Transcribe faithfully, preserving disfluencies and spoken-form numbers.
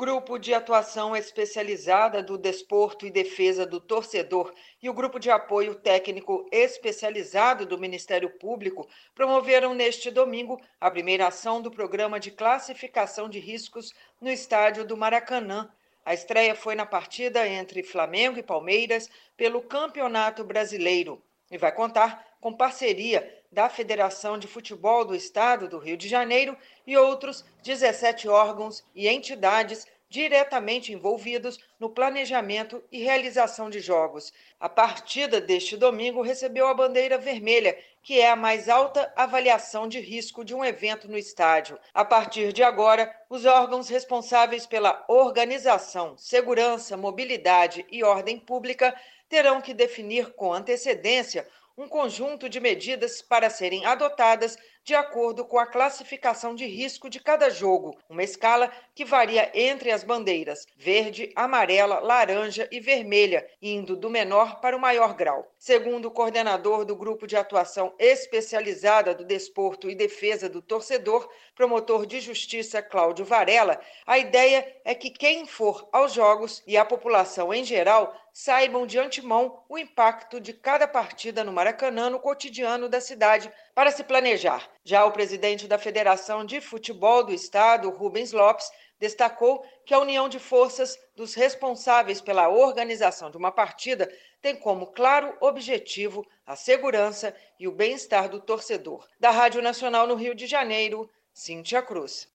Grupo de Atuação Especializada do Desporto e Defesa do Torcedor e o Grupo de Apoio Técnico Especializado do Ministério Público promoveram neste domingo a primeira ação do Programa de Classificação de Riscos no estádio do Maracanã. A estreia foi na partida entre Flamengo e Palmeiras pelo Campeonato Brasileiro e vai contar com parceria da Federação de Futebol do Estado do Rio de Janeiro e outros dezessete órgãos e entidades diretamente envolvidos no planejamento e realização de jogos. A partida deste domingo recebeu a bandeira vermelha, que é a mais alta avaliação de risco de um evento no estádio. A partir de agora, os órgãos responsáveis pela organização, segurança, mobilidade e ordem pública terão que definir com antecedência um conjunto de medidas para serem adotadas de acordo com a classificação de risco de cada jogo, uma escala que varia entre as bandeiras verde, amarela, laranja e vermelha, indo do menor para o maior grau. Segundo o coordenador do Grupo de Atuação Especializada do Desporto e Defesa do Torcedor, promotor de justiça Cláudio Varela, a ideia é que quem for aos jogos e a população em geral saibam de antemão o impacto de cada partida no Maracanã no cotidiano da cidade para se planejar. Já o presidente da Federação de Futebol do Estado, Rubens Lopes, destacou que a união de forças dos responsáveis pela organização de uma partida tem como claro objetivo a segurança e o bem-estar do torcedor. Da Rádio Nacional no Rio de Janeiro, Cíntia Cruz.